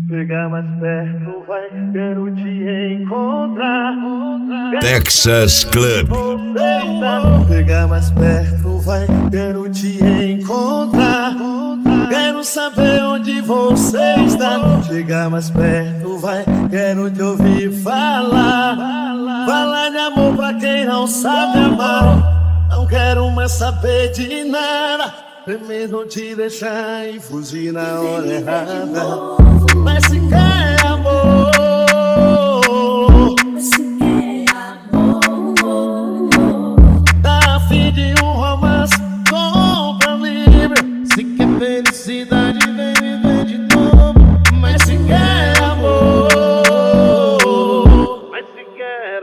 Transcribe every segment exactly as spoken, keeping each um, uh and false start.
Chega mais perto, vai, quero te encontrar. Texas Club. Chega mais perto, vai, quero te encontrar. Quero saber onde você está. Chega mais perto, vai, quero te ouvir falar. Falar de amor pra quem não sabe amar. Não quero mais saber de nada. Primeiro te deixar e fugir na hora errada. Mas se quer amor, se quer amor, tá a fim de um romance, compra livre. Se quer felicidade, vem viver de novo. Mas se quer amor, mas se quer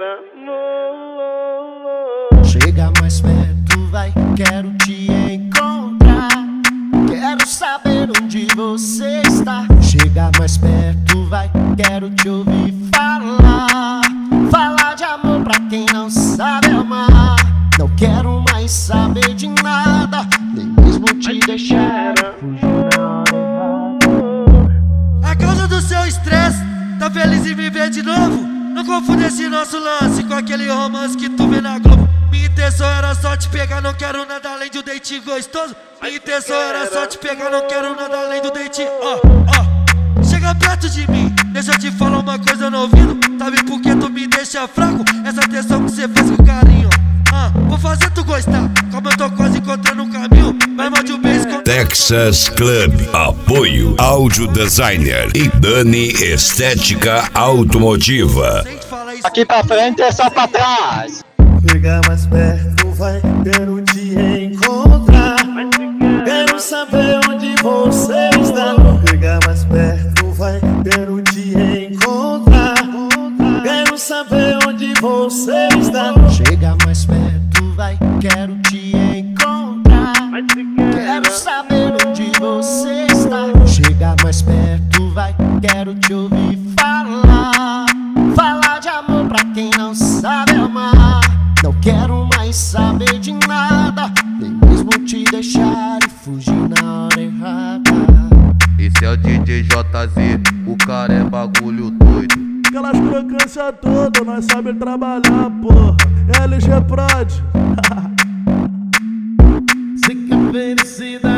amor. Chega mais perto, vai, quero te encontrar. Quero saber onde você está. Chega mais perto, vai, quero te ouvir falar. Falar de amor pra quem não sabe amar. Não quero mais saber de nada, nem mesmo te deixar fugir na hora errada. A causa do seu estresse, tá feliz em viver de novo? Não confunde esse nosso lance com aquele romance que tu vê na Globo. Minha intenção era só te pegar, não quero nada além de um date gostoso. Minha intenção era só te pegar, não quero nada além do date. Ó, ó, chega perto de mim, deixa eu te falar uma coisa no ouvido. Sabe por que tu me deixa fraco? Essa atenção que você fez com carinho. Ah, vou fazer tu gostar, como eu tô quase encontrando um caminho. Mas mande um beijo com Texas Club. Apoio Áudio Designer e Dani Estética Automotiva. Aqui pra frente é só pra trás. Chega mais perto, vai, quero te encontrar. Quero saber onde você está. Chega mais perto, vai, quero te encontrar. Quero saber onde você está. Chega mais perto, vai, quero te encontrar. Quero saber onde você está. Chega mais perto, vai, quero te ouvir falar. Falar de amor pra quem não sabe amar. Não quero mais saber de nada, nem mesmo te deixar e fugir na hora errada. Esse é o D J J Z, o cara é bagulho doido. Aquelas crocâncias todas, nós sabemos trabalhar, porra. L G Prod. Se quer felicidade,